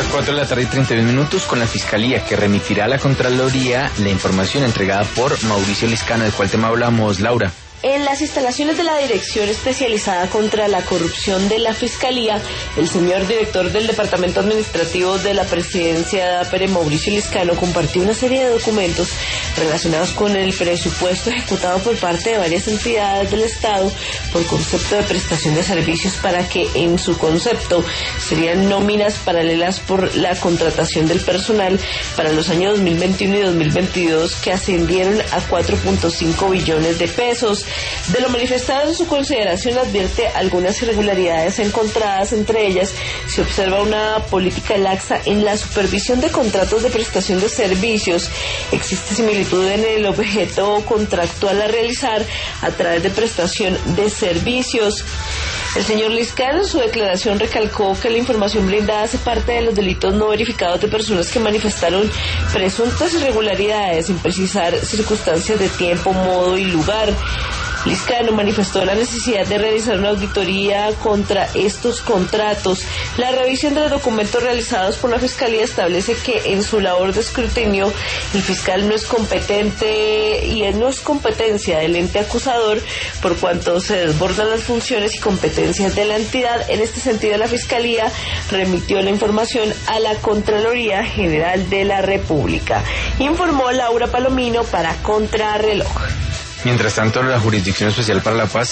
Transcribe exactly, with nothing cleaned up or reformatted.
las cuatro de la tarde y treinta y un minutos con la Fiscalía, que remitirá a la Contraloría la información entregada por Mauricio Liscano. ¿De cuál tema hablamos, Laura? En las instalaciones de la Dirección Especializada contra la Corrupción de la Fiscalía, el señor director del Departamento Administrativo de la Presidencia de APERE, Mauricio Liscano, compartió una serie de documentos relacionados con el presupuesto ejecutado por parte de varias entidades del Estado por concepto de prestación de servicios, para que en su concepto serían nóminas paralelas por la contratación del personal para los años dos mil veintiuno y dos mil veintidós, que ascendieron a cuatro punto cinco billones de pesos. De lo manifestado en su consideración, advierte algunas irregularidades encontradas. Entre ellas se observa una política laxa en la supervisión de contratos de prestación de servicios. Existe similitud en el objeto contractual a realizar a través de prestación de servicios. El señor Liscano en su declaración recalcó que la información blindada hace parte de los delitos no verificados de personas que manifestaron presuntas irregularidades, sin precisar circunstancias de tiempo, modo y lugar. Liscano manifestó la necesidad de realizar una auditoría contra estos contratos. La revisión de los documentos realizados por la Fiscalía establece que en su labor de escrutinio el fiscal no es competente y no es competencia del ente acusador, por cuanto se desbordan las funciones y competencias de la entidad. En este sentido, la Fiscalía remitió la información a la Contraloría General de la República. Informó Laura Palomino para Contrarreloj. Mientras tanto, la Jurisdicción Especial para la Paz